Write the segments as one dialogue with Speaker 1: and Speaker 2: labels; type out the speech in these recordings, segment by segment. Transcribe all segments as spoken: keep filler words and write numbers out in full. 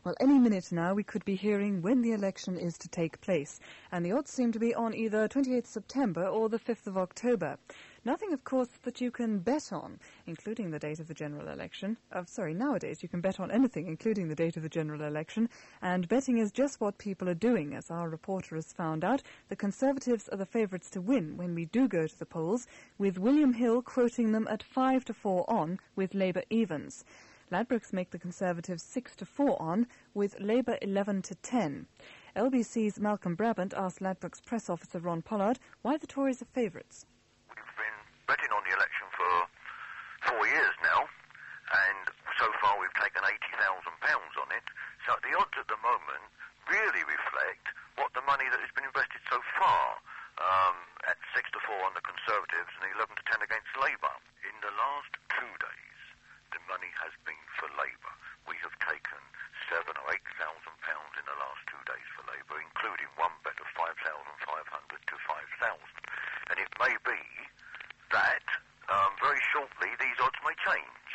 Speaker 1: Well, any minute now we could be hearing when the election is to take place, and the odds seem to be on either twenty-eighth of September or the fifth of October. Nothing, of course, that you can bet on, including the date of the general election. Uh, sorry, nowadays you can bet on anything, including the date of the general election, and betting is just what people are doing. As our reporter has found out, the Conservatives are the favourites to win when we do go to the polls, with William Hill quoting them at five to four on, with Labour evens. Ladbrokes make the Conservatives six to four on, with Labour eleven to ten. L B C's Malcolm Brabant asked Ladbrokes press officer Ron Pollard why the Tories are favourites.
Speaker 2: We've been betting on the election for four years now, and so far we've taken eighty thousand pounds on it. So the odds at the moment really reflect what the money that has been invested so far, um, at six to four on the Conservatives and eleven to ten against Labour. In the last two days, the money has been for Labour. We have taken seven or eight thousand pounds in the last two days for Labour, including one bet of five thousand five hundred to five thousand. And it may be that um, very shortly these odds may change.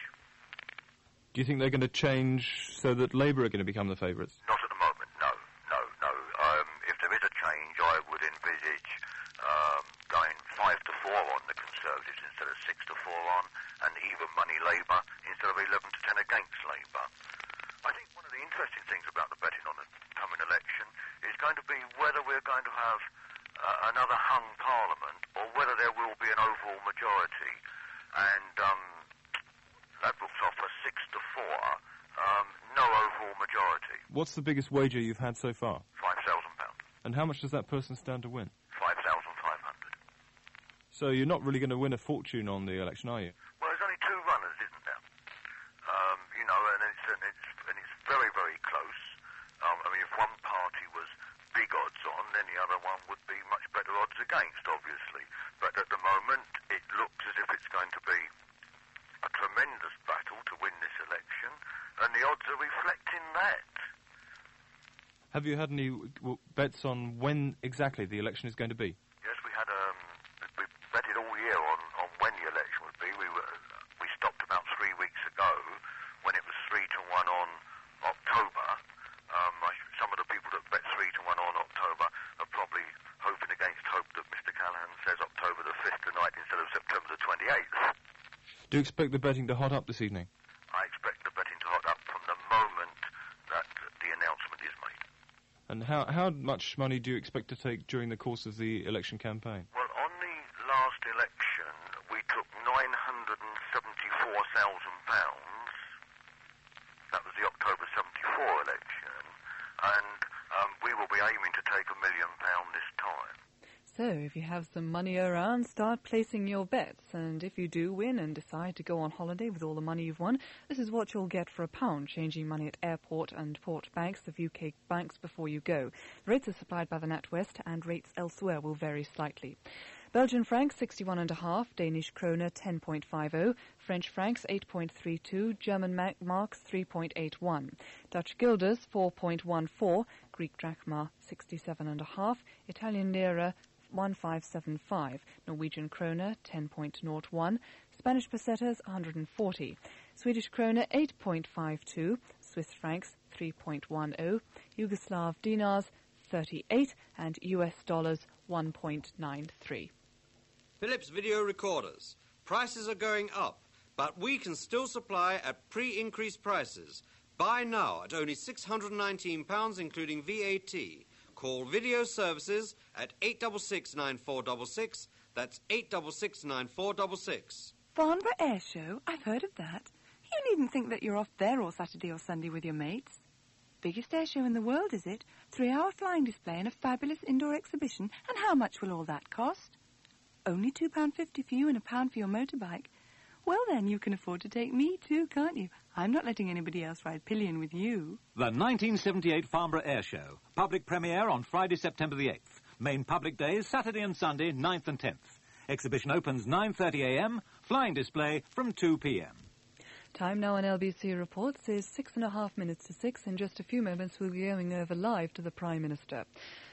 Speaker 3: Do you think they're going to change so that Labour are going to become the favourites?
Speaker 2: Not at the moment, no, no, no. Um, if there is a change, I would envisage um, going five to four on the Conservatives instead of six to four on, and even money Labour instead of eleven to ten against Labour. I think one of the interesting things about the betting on the coming election is going to be whether we're going to have uh, another hung parliament or whether there will be an overall majority. And um, Ladbrokes offer six to four, um, no overall majority.
Speaker 3: What's the biggest wager you've had so far?
Speaker 2: Five thousand pounds.
Speaker 3: And how much does that person stand to win?
Speaker 2: Five thousand five hundred.
Speaker 3: So you're not really going to win a fortune on the election, are you?
Speaker 2: Well, there's only two runners, isn't there? Um, you know, and it's, and it's and it's very, very close. Um, I mean, if one party was big odds on, then the other one would be much better odds against, obviously. But at the moment, it looks as if it's going to be a tremendous battle to win this election, and the odds are reflecting that.
Speaker 3: Have you had any w- bets on when exactly the election is going to be?
Speaker 2: Yes, we had um, we betted all year on, on when the election would be. We were we stopped about three weeks ago when it was three to one on October. Um, I, some of the people that bet three to one on October are probably hoping against hope that Mister Callaghan says October the fifth tonight instead of September the twenty-eighth.
Speaker 3: Do you expect the betting to hot up this evening?
Speaker 2: I expect the betting to hot up from the moment that the announcement is made.
Speaker 3: And how how much money do you expect to take during the course of the election campaign?
Speaker 2: Well, on the last election, we took nine hundred seventy-four thousand pounds. That was the October seventy-four election. And um, we will be aiming to take a million pound this time.
Speaker 1: So, if you have some money around, start placing your bets. And if you do win and decide to go on holiday with all the money you've won, this is what you'll get for a pound, changing money at airport and port banks of U K banks before you go. The rates are supplied by the NatWest, and rates elsewhere will vary slightly. Belgian francs sixty-one and a half, Danish kroner ten point five zero, French francs eight point three two, German marks three point eight one, Dutch guilders four point one four, Greek drachma sixty-seven and a half, Italian lira one five seven five, Norwegian kroner ten point zero one, Spanish pesetas one hundred forty, Swedish kroner eight point five two, Swiss francs three point one zero, Yugoslav dinars thirty-eight, and U S dollars one point nine three.
Speaker 4: Philips video recorders. Prices are going up, but we can still supply at pre-increased prices. Buy now at only six hundred nineteen pounds including V A T. Call Video Services at eight six six, nine four six six. That's eight six six, nine four six six.
Speaker 5: Farnborough Air Show? I've heard of that. You needn't think that you're off there all Saturday or Sunday with your mates. Biggest air show in the world, is it? Three-hour flying display and a fabulous indoor exhibition. And how much will all that cost? Only two pounds fifty for you and a pound for your motorbike. Well, then, you can afford to take me, too, can't you? I'm not letting anybody else ride pillion with you.
Speaker 6: The nineteen seventy-eight Farnborough Air Show. Public premiere on Friday, September the eighth. Main public days, Saturday and Sunday, ninth and tenth. Exhibition opens nine thirty a m. Flying display from two p m.
Speaker 1: Time now on L B C Reports is six and a half minutes to six. In just a few moments, we'll be going over live to the Prime Minister.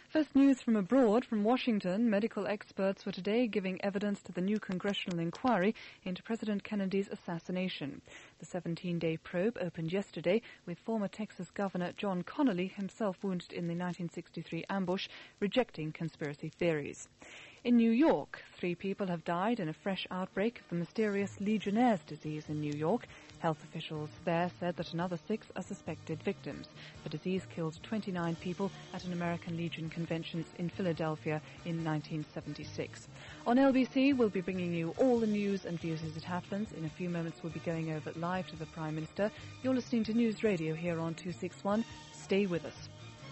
Speaker 1: First news from abroad, from Washington. Medical experts were today giving evidence to the new congressional inquiry into President Kennedy's assassination. The seventeen-day probe opened yesterday with former Texas Governor John Connally, himself wounded in the nineteen sixty-three ambush, rejecting conspiracy theories. In New York, three people have died in a fresh outbreak of the mysterious Legionnaire's disease in New York. Health officials there said that another six are suspected victims. The disease killed twenty-nine people at an American Legion convention in Philadelphia in nineteen seventy-six. On L B C, we'll be bringing you all the news and views as it happens. In a few moments, we'll be going over live to the Prime Minister. You're listening to News Radio here on two sixty-one. Stay with us.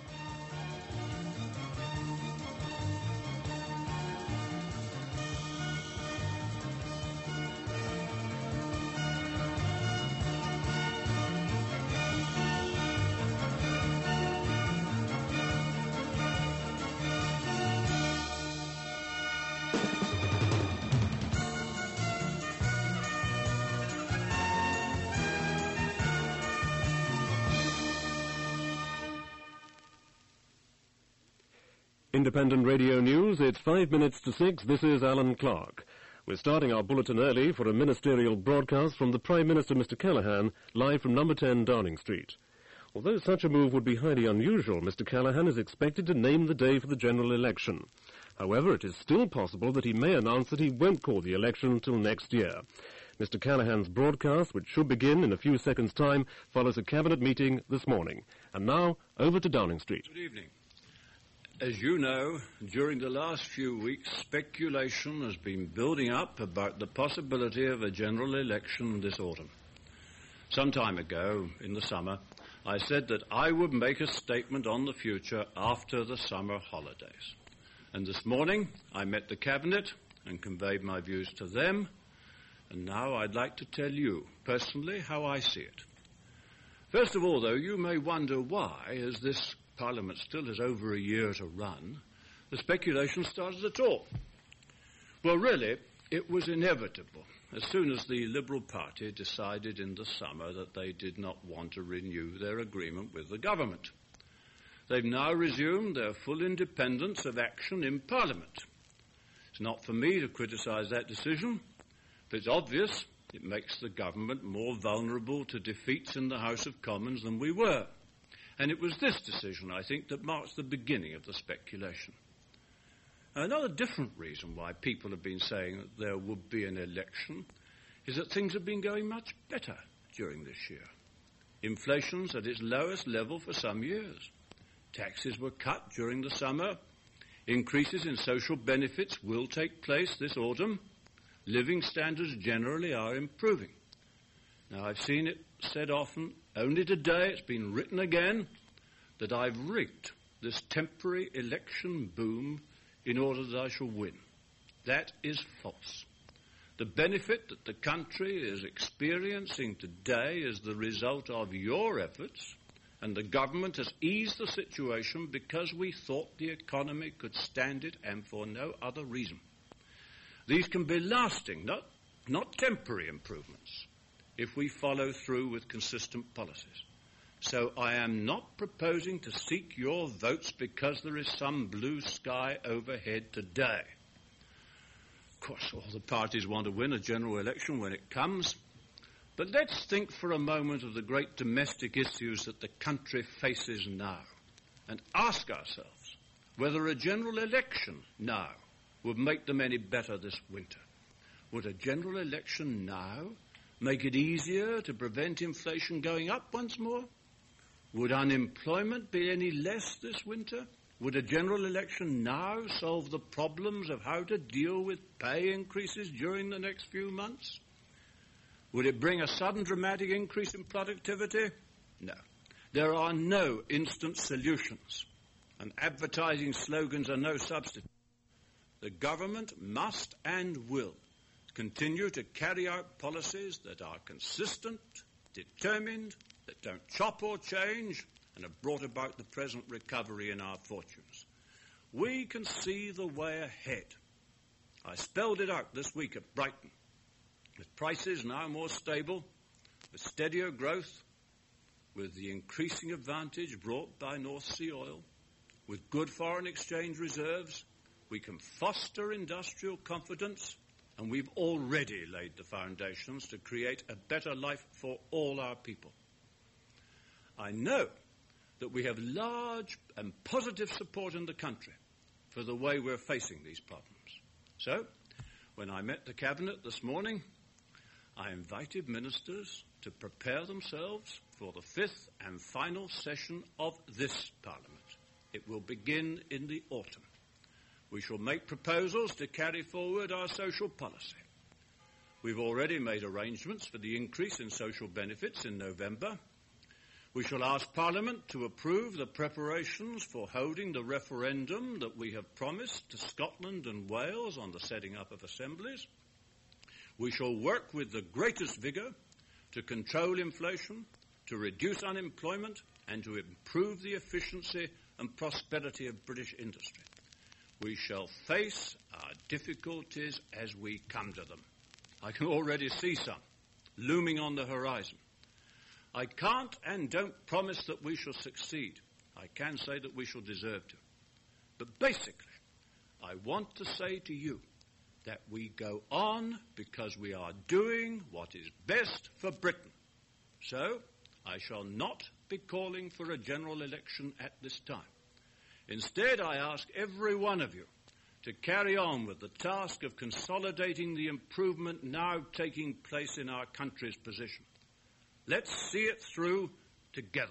Speaker 7: Independent Radio News, it's five minutes to six. This is Alan Clark. We're starting our bulletin early for a ministerial broadcast from the Prime Minister, Mister Callaghan, live from number ten Downing Street. Although such a move would be highly unusual, Mister Callaghan is expected to name the day for the general election. However, it is still possible that he may announce that he won't call the election until next year. Mister Callaghan's broadcast, which should begin in a few seconds' time, follows a cabinet meeting this morning. And now, over to Downing Street.
Speaker 8: Good evening. As you know, during the last few weeks, speculation has been building up about the possibility of a general election this autumn. Some time ago, in the summer, I said that I would make a statement on the future after the summer holidays. And this morning, I met the Cabinet and conveyed my views to them, and now I'd like to tell you, personally, how I see it. First of all, though, you may wonder why, as this Parliament still has over a year to run, the speculation started at all. Well, really, it was inevitable as soon as the Liberal Party decided in the summer that they did not want to renew their agreement with the government. They've now resumed their full independence of action in Parliament. It's not for me to criticise that decision, but it's obvious it makes the government more vulnerable to defeats in the House of Commons than we were. And it was this decision, I think, that marks the beginning of the speculation. Another different reason why people have been saying that there would be an election is that things have been going much better during this year. Inflation's at its lowest level for some years. Taxes were cut during the summer. Increases in social benefits will take place this autumn. Living standards generally are improving. Now, I've seen it said often, only today it's been written again, that I've rigged this temporary election boom in order that I shall win. That is false. The benefit that the country is experiencing today is the result of your efforts, and the government has eased the situation because we thought the economy could stand it and for no other reason. These can be lasting, not, not temporary improvements, if we follow through with consistent policies. So I am not proposing to seek your votes because there is some blue sky overhead today. Of course, all the parties want to win a general election when it comes, but let's think for a moment of the great domestic issues that the country faces now and ask ourselves whether a general election now would make them any better this winter. Would a general election now make it easier to prevent inflation going up once more? Would unemployment be any less this winter? Would a general election now solve the problems of how to deal with pay increases during the next few months? Would it bring a sudden dramatic increase in productivity? No. There are no instant solutions, and advertising slogans are no substitute. The government must and will continue to carry out policies that are consistent, determined, that don't chop or change, and have brought about the present recovery in our fortunes. We can see the way ahead. I spelled it out this week at Brighton. With prices now more stable, with steadier growth, with the increasing advantage brought by North Sea oil, With good foreign exchange reserves, we can foster industrial confidence, and we've already laid the foundations to create a better life for all our people. I know that we have large and positive support in the country for the way we're facing these problems. So, when I met the Cabinet this morning, I invited ministers to prepare themselves for the fifth and final session of this Parliament. It will begin in the autumn. We shall make proposals to carry forward our social policy. We've already made arrangements for the increase in social benefits in November. We shall ask Parliament to approve the preparations for holding the referendum that we have promised to Scotland and Wales on the setting up of assemblies. We shall work with the greatest vigour to control inflation, to reduce unemployment, and to improve the efficiency and prosperity of British industry. We shall face our difficulties as we come to them. I can already see some looming on the horizon. I can't and don't promise that we shall succeed. I can say that we shall deserve to. But basically, I want to say to you that we go on because we are doing what is best for Britain. So, I shall not be calling for a general election at this time. Instead, I ask every one of you to carry on with the task of consolidating the improvement now taking place in our country's position. Let's see it through together.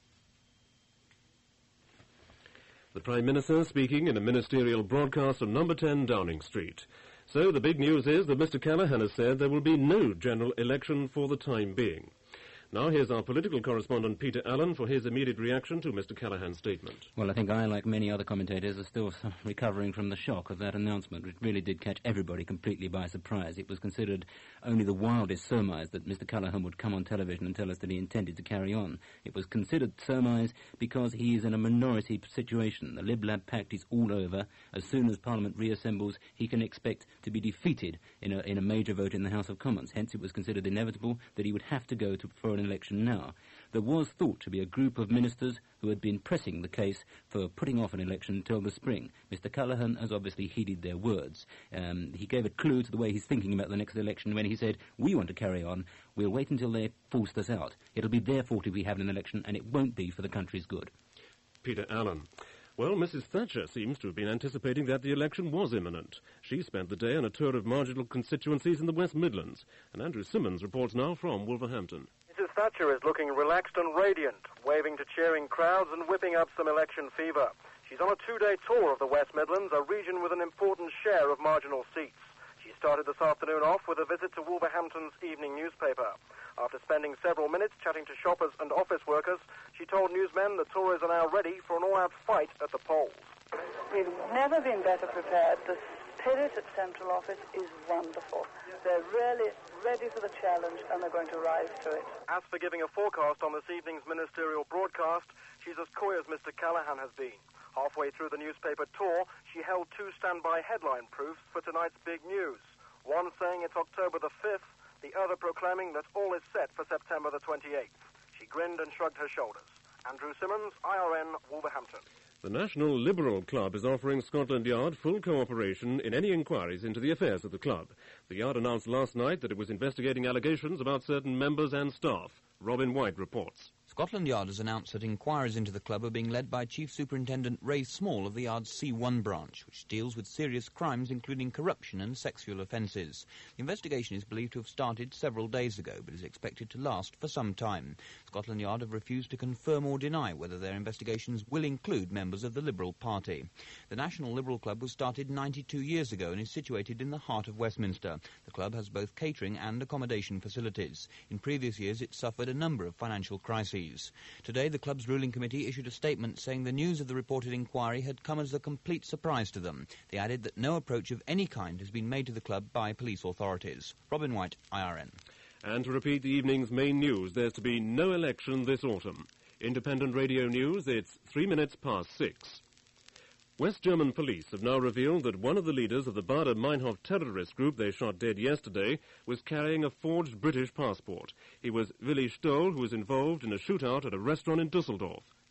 Speaker 7: The Prime Minister speaking in a ministerial broadcast on number ten Downing Street. So the big news is that Mister Callaghan has said there will be no general election for the time being. Now here's our political correspondent Peter Allen for his immediate reaction to Mister Callaghan's statement.
Speaker 9: Well, I think I, like many other commentators, are still recovering from the shock of that announcement, which really did catch everybody completely by surprise. It was considered only the wildest surmise that Mister Callaghan would come on television and tell us that he intended to carry on. It was considered surmise because he is in a minority situation. The Lib Lab Pact is all over. As soon as Parliament reassembles, he can expect to be defeated in a, in a major vote in the House of Commons. Hence, it was considered inevitable that he would have to go to, for an election now. There was thought to be a group of ministers who had been pressing the case for putting off an election until the spring. Mister Callaghan has obviously heeded their words. Um, he gave a clue to the way he's thinking about the next election when he said, we want to carry on, we'll wait until they forced us out. It'll be their fault if we have an election, and it won't be for the country's good.
Speaker 7: Peter Allen. Well, Missus Thatcher seems to have been anticipating that the election was imminent. She spent the day on a tour of marginal constituencies in the West Midlands. And Andrew Simmons reports now from Wolverhampton.
Speaker 10: Missus Thatcher is looking relaxed and radiant, waving to cheering crowds and whipping up some election fever. She's on a two-day tour of the West Midlands, a region with an important share of marginal seats. She started this afternoon off with a visit to Wolverhampton's evening newspaper. After spending several minutes chatting to shoppers and office workers, she told newsmen the Tories are now ready for an all-out fight at the polls.
Speaker 11: We've never been better prepared. The spirit at Central Office is wonderful. They're really ready for the challenge and they're going to rise to it.
Speaker 10: As for giving a forecast on this evening's ministerial broadcast, she's as coy as Mister Callaghan has been. Halfway through the newspaper tour, she held two standby headline proofs for tonight's big news. One saying it's October the fifth, the other proclaiming that all is set for September the twenty-eighth. She grinned and shrugged her shoulders. Andrew Simmons, I R N, Wolverhampton.
Speaker 7: The National Liberal Club is offering Scotland Yard full cooperation in any inquiries into the affairs of the club. The Yard announced last night that it was investigating allegations about certain members and staff. Robin White reports.
Speaker 12: Scotland Yard has announced that inquiries into the club are being led by Chief Superintendent Ray Small of the Yard's C one branch, which deals with serious crimes including corruption and sexual offences. The investigation is believed to have started several days ago, but is expected to last for some time. Scotland Yard have refused to confirm or deny whether their investigations will include members of the Liberal Party. The National Liberal Club was started ninety-two years ago and is situated in the heart of Westminster. The club has both catering and accommodation facilities. In previous years, it suffered a number of financial crises. Today, the club's ruling committee issued a statement saying the news of the reported inquiry had come as a complete surprise to them. They added that no approach of any kind has been made to the club by police authorities. Robin White, I R N.
Speaker 7: And to repeat the evening's main news, there's to be no election this autumn. Independent Radio News, it's three minutes past six. West German police have now revealed that one of the leaders of the Baader-Meinhof terrorist group they shot dead yesterday was carrying a forged British passport. He was Willi Stoll, who was involved in a shootout at a restaurant in Dusseldorf.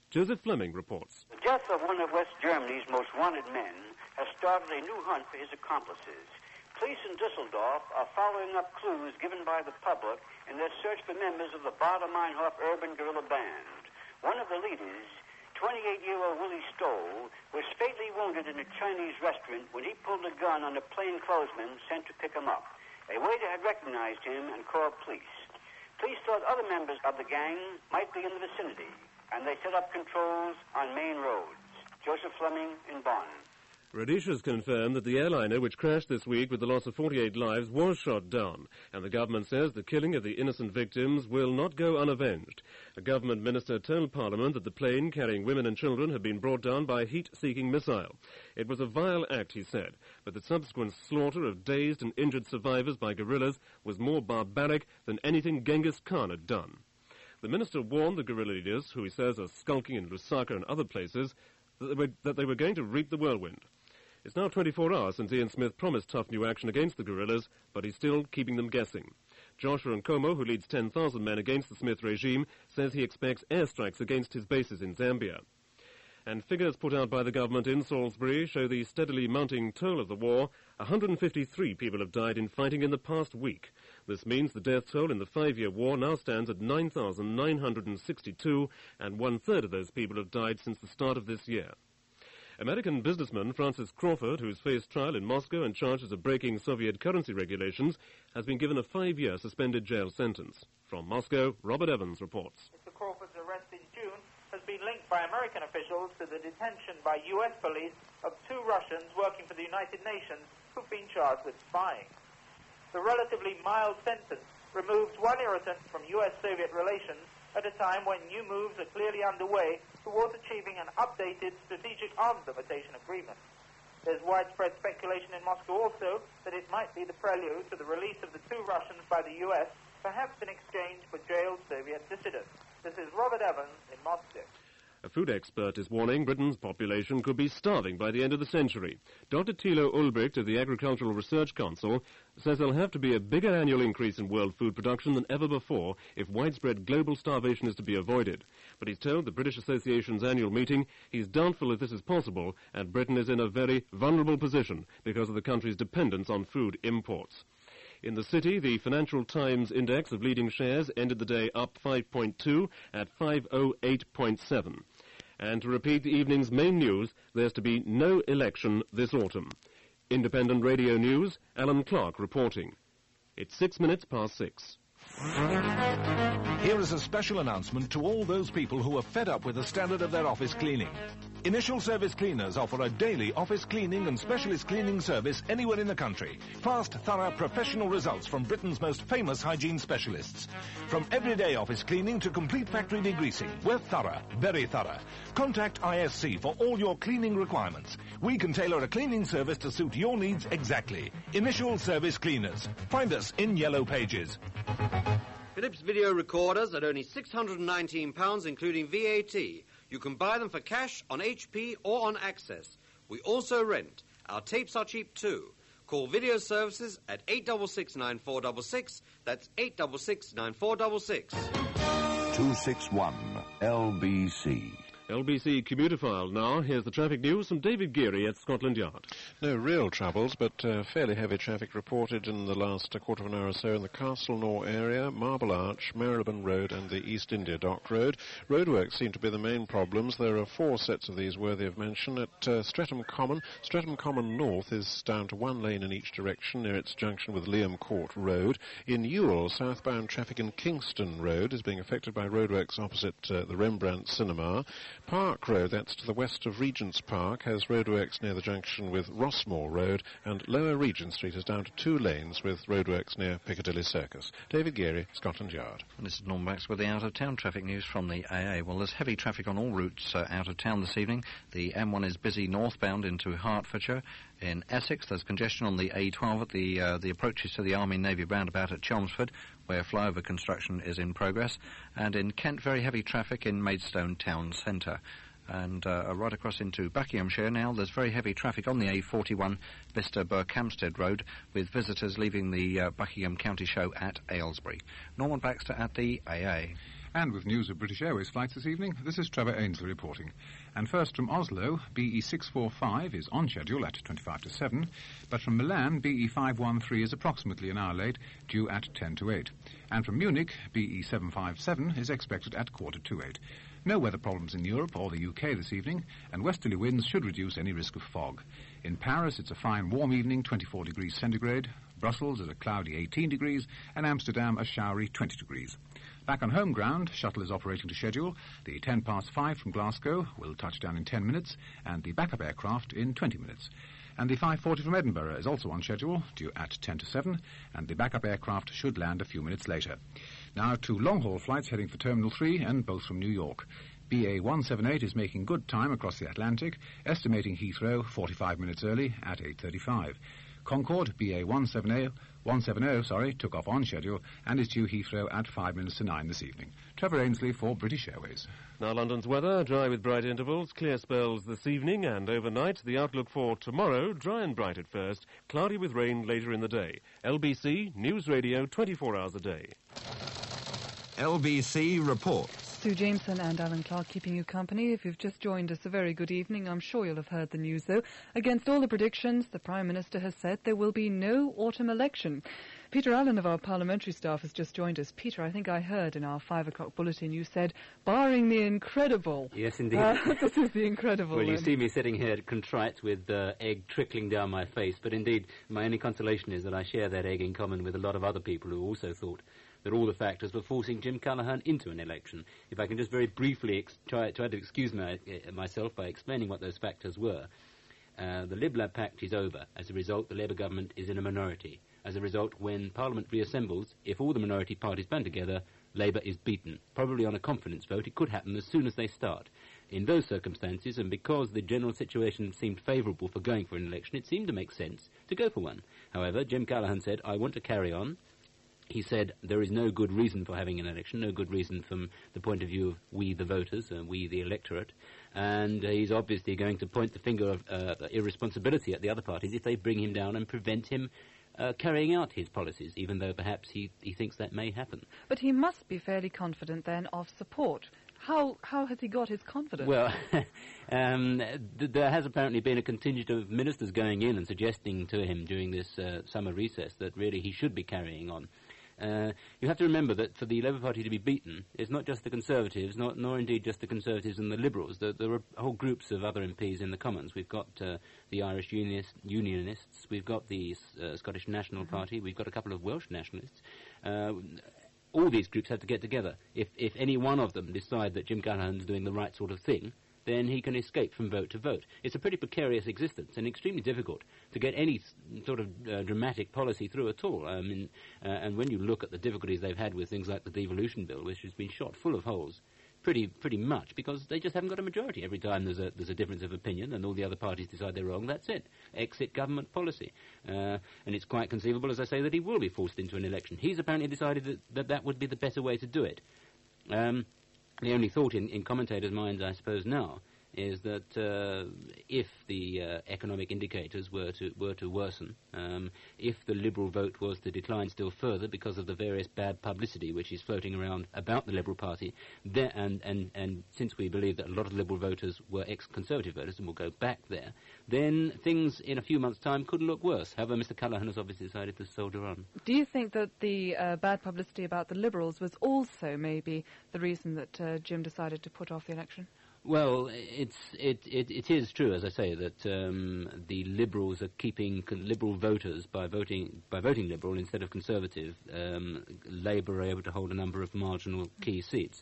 Speaker 7: Joseph Fleming reports.
Speaker 13: The death of one of West Germany's most wanted men has started a new hunt for his accomplices. Police in Dusseldorf are following up clues given by the public in their search for members of the Baader-Meinhof urban guerrilla band. One of the leaders, twenty-eight-year-old Willie Stoll, was fatally wounded in a Chinese restaurant when he pulled a gun on a plainclothesman sent to pick him up. A waiter had recognized him and called police. Police thought other members of the gang might be in the vicinity, and they set up controls on main roads. Joseph Fleming in Bonn.
Speaker 7: Rhodesia's confirmed that the airliner which crashed this week with the loss of forty-eight lives was shot down, and the government says the killing of the innocent victims will not go unavenged. A government minister told Parliament that the plane carrying women and children had been brought down by a heat-seeking missile. It was a vile act, he said, but the subsequent slaughter of dazed and injured survivors by guerrillas was more barbaric than anything Genghis Khan had done. The minister warned the guerrilla leaders, who he says are skulking in Lusaka and other places, that they were, that they were going to reap the whirlwind. It's now twenty-four hours since Ian Smith promised tough new action against the guerrillas, but he's still keeping them guessing. Joshua Nkomo, who leads ten thousand men against the Smith regime, says he expects airstrikes against his bases in Zambia. And figures put out by the government in Salisbury show the steadily mounting toll of the war. one hundred fifty-three people have died in fighting in the past week. This means the death toll in the five-year war now stands at nine thousand nine hundred sixty-two, and one-third of those people have died since the start of this year. American businessman Francis Crawford, who's faced trial in Moscow and charges of breaking Soviet currency regulations, has been given a five-year suspended jail sentence. From Moscow, Robert Evans reports.
Speaker 14: Mister Crawford's arrest in June has been linked by American officials to the detention by U S police of two Russians working for the United Nations who've been charged with spying. The relatively mild sentence removes one irritant from U S-Soviet relations at a time when new moves are clearly underway towards achieving an updated strategic arms limitation agreement. There's widespread speculation in Moscow also that it might be the prelude to the release of the two Russians by the U S, perhaps in exchange for jailed Soviet dissidents. This is Robert Evans in Moscow.
Speaker 7: A food expert is warning Britain's population could be starving by the end of the century. Doctor Thilo Ulbricht of the Agricultural Research Council says there'll have to be a bigger annual increase in world food production than ever before if widespread global starvation is to be avoided. But he's told the British Association's annual meeting he's doubtful if this is possible, and Britain is in a very vulnerable position because of the country's dependence on food imports. In the city, the Financial Times index of leading shares ended the day up five point two at five oh eight point seven. And to repeat the evening's main news, there's to be no election this autumn. Independent Radio News, Alan Clark reporting. It's six minutes past six.
Speaker 15: Here is a special announcement to all those people who are fed up with the standard of their office cleaning. Initial Service Cleaners offer a daily office cleaning and specialist cleaning service anywhere in the country. Fast, thorough, professional results from Britain's most famous hygiene specialists. From everyday office cleaning to complete factory degreasing, we're thorough, very thorough. Contact I S C for all your cleaning requirements. We can tailor a cleaning service to suit your needs exactly. Initial Service Cleaners. Find us in Yellow Pages.
Speaker 4: Philips video recorders at only six hundred nineteen pounds, including V A T. You can buy them for cash on H P or on Access. We also rent. Our tapes are cheap too. Call Video Services at eight six six, nine four six six. That's eight six six, nine four six six.
Speaker 16: two six one L B C.
Speaker 7: L B C commuter file now. Here's the traffic news from David Geary at Scotland Yard.
Speaker 17: No real troubles, but uh, fairly heavy traffic reported in the last uh, quarter of an hour or so in the Castleknock area, Marble Arch, Marylebone Road and the East India Dock Road. Roadworks seem to be the main problems. There are four sets of these worthy of mention. At uh, Streatham Common, Streatham Common North is down to one lane in each direction near its junction with Liam Court Road. In Ewell, southbound traffic in Kingston Road is being affected by roadworks opposite uh, the Rembrandt Cinema. Park Road, that's to the west of Regent's Park, has roadworks near the junction with Rossmore Road, and Lower Regent Street is down to two lanes with roadworks near Piccadilly Circus. David Geary, Scotland Yard.
Speaker 18: And this is Norm Max with the out-of-town traffic news from the A A. Well, there's heavy traffic on all routes uh, out of town this evening. The M one is busy northbound into Hertfordshire. In Essex, there's congestion on the A twelve at the uh, the approaches to the Army-Navy roundabout at Chelmsford, where flyover construction is in progress. And in Kent, very heavy traffic in Maidstone town centre. And uh, right across into Buckinghamshire now, there's very heavy traffic on the A forty-one Bicester-Berkhamsted Road, with visitors leaving the uh, Buckingham County Show at Aylesbury. Norman Baxter at the A A.
Speaker 19: And with news of British Airways flights this evening, this is Trevor Ainsley reporting. And first from Oslo, B E six forty-five is on schedule at twenty-five to seven, but from Milan, B E five thirteen is approximately an hour late, due at ten to eight. And from Munich, B E seven fifty-seven is expected at quarter to eight. No weather problems in Europe or the U K this evening, and westerly winds should reduce any risk of fog. In Paris, it's a fine warm evening, twenty-four degrees centigrade. Brussels is a cloudy eighteen degrees, and Amsterdam a showery twenty degrees. Back on home ground, shuttle is operating to schedule. The ten past five from Glasgow will touch down in ten minutes, and the backup aircraft in twenty minutes. And the five forty from Edinburgh is also on schedule, due at ten to seven, and the backup aircraft should land a few minutes later. Now two long-haul flights heading for Terminal three, and both from New York. B A one seventy-eight is making good time across the Atlantic, estimating Heathrow forty-five minutes early at eight thirty-five. Concorde, B A one seventy, one seventy, sorry, took off on schedule and is due Heathrow at five minutes to nine this evening. Trevor Ainsley for British Airways.
Speaker 7: Now London's weather, dry with bright intervals, clear spells this evening and overnight. The outlook for tomorrow, dry and bright at first, cloudy with rain later in the day. L B C, News Radio, twenty-four hours a day.
Speaker 12: L B C reports.
Speaker 1: Sue Jameson and Alan Clark keeping you company. If you've just joined us, a very good evening. I'm sure you'll have heard the news, though. Against all the predictions, the Prime Minister has said there will be no autumn election. Peter Allen of our parliamentary staff has just joined us. Peter, I think I heard in our five o'clock bulletin you said, barring the incredible.
Speaker 9: Yes, indeed.
Speaker 1: Uh, this is the incredible.
Speaker 9: Well, you
Speaker 1: then.
Speaker 9: see me sitting here contrite with uh, egg trickling down my face, but indeed my only consolation is that I share that egg in common with a lot of other people who also thought that all the factors were forcing Jim Callaghan into an election. If I can just very briefly ex- try, try to excuse my, uh, myself by explaining what those factors were. Uh, the Lib-Lab Pact is over. As a result, the Labour government is in a minority. As a result, when Parliament reassembles, if all the minority parties band together, Labour is beaten. Probably on a confidence vote. It could happen as soon as they start. In those circumstances, and because the general situation seemed favourable for going for an election, it seemed to make sense to go for one. However, Jim Callaghan said, I want to carry on. He said there is no good reason for having an election, no good reason from the point of view of we the voters, uh, we the electorate, and uh, he's obviously going to point the finger of uh, irresponsibility at the other parties if they bring him down and prevent him uh, carrying out his policies, even though perhaps he, he thinks that may happen.
Speaker 1: But he must be fairly confident then of support. How how has he got his confidence?
Speaker 9: Well, um, th- there has apparently been a contingent of ministers going in and suggesting to him during this uh, summer recess that really he should be carrying on. Uh, you have to remember that for the Labour Party to be beaten, it's not just the Conservatives, not, nor indeed just the Conservatives and the Liberals. There, there are whole groups of other M Ps in the Commons. We've got uh, the Irish unionist, Unionists, we've got the uh, Scottish National mm-hmm. Party, we've got a couple of Welsh nationalists. Uh, all these groups have to get together. If, if any one of them decide that Jim Callaghan's doing the right sort of thing, then he can escape from vote to vote. It's a pretty precarious existence and extremely difficult to get any sort of uh, dramatic policy through at all. I mean, uh, and when you look at the difficulties they've had with things like the devolution bill, which has been shot full of holes, pretty pretty much because they just haven't got a majority. Every time there's a there's a difference of opinion and all the other parties decide they're wrong, that's it. Exit government policy. Uh, and it's quite conceivable, as I say, that he will be forced into an election. He's apparently decided that that, that would be the better way to do it. Um, The only thought in, in commentators' minds, I suppose, now is that uh, if the uh, economic indicators were to were to worsen, um, if the Liberal vote was to decline still further because of the various bad publicity which is floating around about the Liberal Party, there, and, and, and since we believe that a lot of Liberal voters were ex-Conservative voters and will go back there, then things in a few months' time could look worse. However, Mister Callaghan has obviously decided to soldier on.
Speaker 1: Do you think that the uh, bad publicity about the Liberals was also maybe the reason that uh, Jim decided to put off the election?
Speaker 9: Well, it's it, it it is true, as I say, that um, the Liberals are keeping con- Liberal voters by voting by voting Liberal instead of Conservative. Um, Labour are able to hold a number of marginal key seats.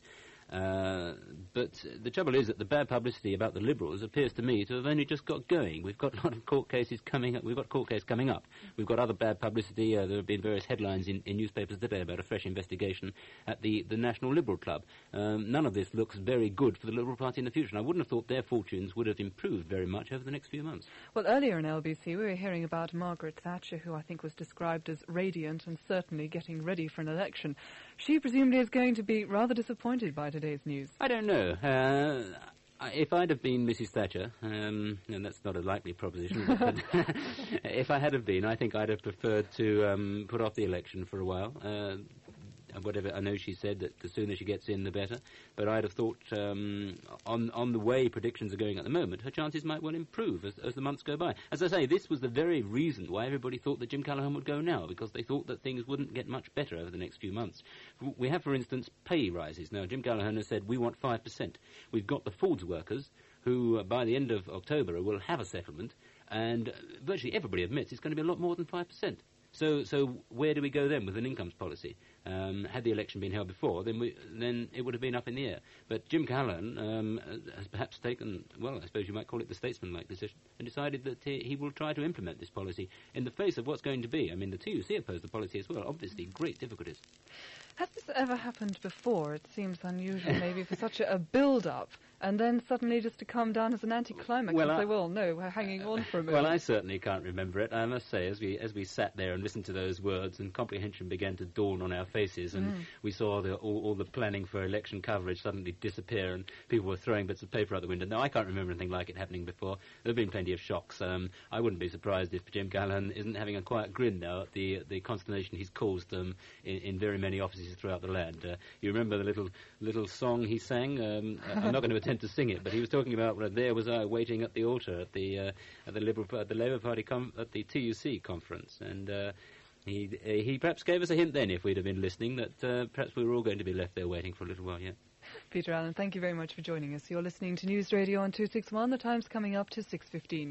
Speaker 9: Uh, but the trouble is that the bad publicity about the Liberals appears to me to have only just got going. We've got a lot of court cases coming up. We've got a court case coming up. We've got other bad publicity. Uh, there have been various headlines in, in newspapers today about a fresh investigation at the, the National Liberal Club. Um, none of this looks very good for the Liberal Party in the future. And I wouldn't have thought their fortunes would have improved very much over the next few months.
Speaker 1: Well, earlier in L B C we were hearing about Margaret Thatcher, who I think was described as radiant and certainly getting ready for an election. She presumably is going to be rather disappointed by today's news.
Speaker 9: I don't know. Uh, if I'd have been Missus Thatcher, um, and that's not a likely proposition, but if I had have been, I think I'd have preferred to um, put off the election for a while. Uh, whatever. I know she said that the sooner she gets in, the better. But I'd have thought, um, on on the way predictions are going at the moment, her chances might well improve as, as the months go by. As I say, this was the very reason why everybody thought that Jim Callaghan would go now, because they thought that things wouldn't get much better over the next few months. We have, for instance, pay rises. Now, Jim Callaghan has said we want five percent. We've got the Ford's workers, who uh, by the end of October will have a settlement, and uh, virtually everybody admits it's going to be a lot more than five percent. So, so where do we go then with an incomes policy? Um, had the election been held before, then we, then it would have been up in the air. But Jim Callaghan um, has perhaps taken, well, I suppose you might call it the statesman-like decision, and decided that he, he will try to implement this policy in the face of what's going to be. I mean, the T U C opposed the policy as well. Obviously, great difficulties.
Speaker 1: Has this ever happened before? It seems unusual, maybe, for such a, a build-up, and then suddenly just to come down as an anticlimax
Speaker 9: Well,
Speaker 1: and
Speaker 9: I-
Speaker 1: say, well, no, we're hanging on for a minute.
Speaker 9: Well, I certainly can't remember it. I must say, as we as we sat there and listened to those words, and comprehension began to dawn on our faces, and
Speaker 1: Mm.
Speaker 9: we saw the, all, all the planning for election coverage suddenly disappear, and people were throwing bits of paper out the window. No, I can't remember anything like it happening before. There have been plenty of shocks. Um, I wouldn't be surprised if Jim Callaghan isn't having a quiet grin now at the the consternation he's caused um, in, in very many offices throughout the land. Uh, you remember the little little song he sang? Um, I'm not going to attempt to sing it, but he was talking about uh, there was I waiting at the altar at the uh, at the Liberal at the Labour Party com- at the T U C conference, and uh, he uh, he perhaps gave us a hint then, if we'd have been listening, that uh, perhaps we were all going to be left there waiting for a little while yet.
Speaker 1: Peter Allen, thank you very much for joining us. You're listening to News Radio on two sixty-one. The time's coming up to six fifteen.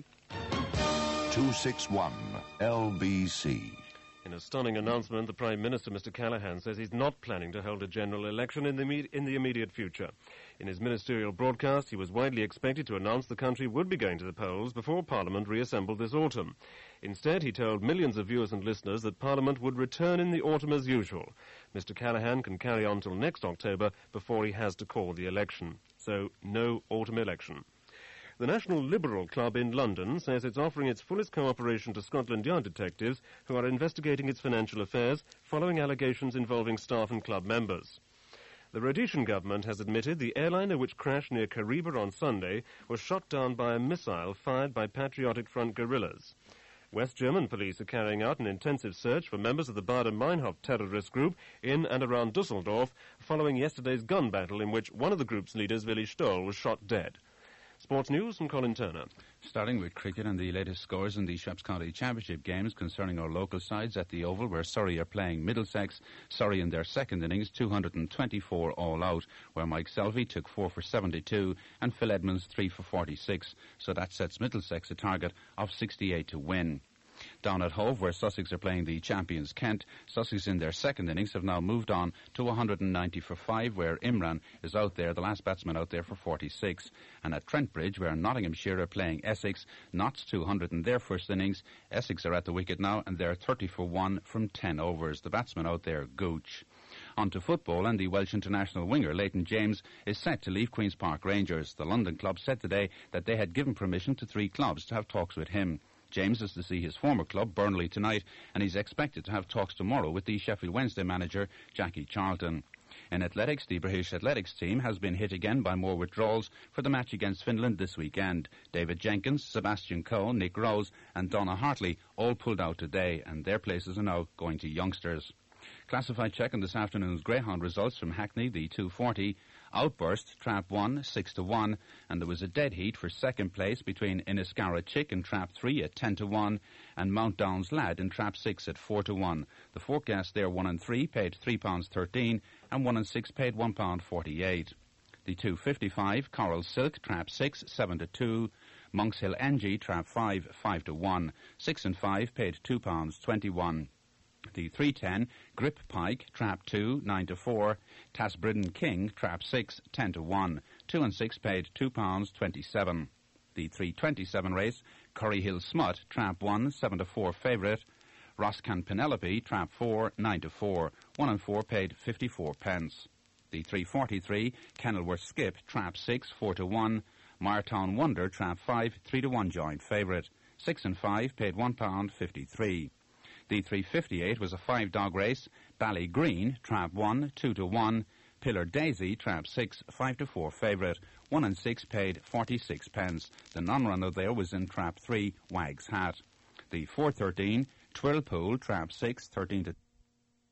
Speaker 16: two sixty-one L B C.
Speaker 7: In a stunning announcement, the Prime Minister, Mister Callaghan, says he's not planning to hold a general election in the, imme- in the immediate future. In his ministerial broadcast, he was widely expected to announce the country would be going to the polls before Parliament reassembled this autumn. Instead, he told millions of viewers and listeners that Parliament would return in the autumn as usual. Mister Callaghan can carry on till next October before he has to call the election. So, no autumn election. The National Liberal Club in London says it's offering its fullest cooperation to Scotland Yard detectives who are investigating its financial affairs following allegations involving staff and club members. The Rhodesian government has admitted the airliner which crashed near Kariba on Sunday was shot down by a missile fired by Patriotic Front guerrillas. West German police are carrying out an intensive search for members of the Baader-Meinhof terrorist group in and around Dusseldorf following yesterday's gun battle in which one of the group's leaders, Willi Stoll, was shot dead. Sports news from Colin Turner.
Speaker 19: Starting with cricket and the latest scores in the Shropps County Championship games concerning our local sides at the Oval, where Surrey are playing Middlesex. Surrey in their second innings, two hundred twenty-four all out, where Mike Selvey took four for seventy-two and Phil Edmonds three for forty-six. So that sets Middlesex a target of sixty-eight to win. Down at Hove, where Sussex are playing the champions Kent, Sussex in their second innings have now moved on to one hundred ninety for five, where Imran is out there, the last batsman out there, for forty-six. And at Trentbridge, where Nottinghamshire are playing Essex, Notts two hundred in their first innings. Essex are at the wicket now, and they're thirty for one from ten overs. The batsman out there, Gooch. On to football, and the Welsh international winger Leighton James is set to leave Queen's Park Rangers. The London club said today that they had given permission to three clubs to have talks with him. James is to see his former club, Burnley, tonight, and he's expected to have talks tomorrow with the Sheffield Wednesday manager, Jackie Charlton. In athletics, the British athletics team has been hit again by more withdrawals for the match against Finland this weekend. David Jenkins, Sebastian Coe, Nick Rose and Donna Hartley all pulled out today, and their places are now going to youngsters. Classified check on this afternoon's Greyhound results from Hackney, the two forty. Outburst, Trap one, six to one, and there was a dead heat for second place between Inniscarra Chick in Trap three at ten to one, and Mount Downs Lad in Trap six at four to one. The forecast there, one and three paid three pounds thirteen, and one and six paid one pound forty-eight. The two fifty-five, Coral Silk, Trap six, seven to two, Monks Hill Angie, Trap five, five to one, six and five paid two pounds twenty-one. The three ten, Grip Pike, Trap two, nine to four, Tasbridden King, Trap six, ten to one, two and six paid two pounds twenty-seven. The three twenty-seven race, Curry Hill Smut, Trap one, seven to four favourite, Roscan Penelope, Trap four, nine to four, one and four paid fifty-four pence. The three forty-three, Kenilworth Skip, Trap six, four to one, Martown Wonder, Trap five, three to one joint favourite, six and five paid one pound fifty-three. The three fifty-eight was a five-dog race. Bally Green, Trap one, two to one. Pillar Daisy, Trap six, five to four favourite. one and six paid forty-six pence. The non-runner there was in Trap three, Wag's Hat. The four thirteen, Twirlpool, Trap six, thirteen to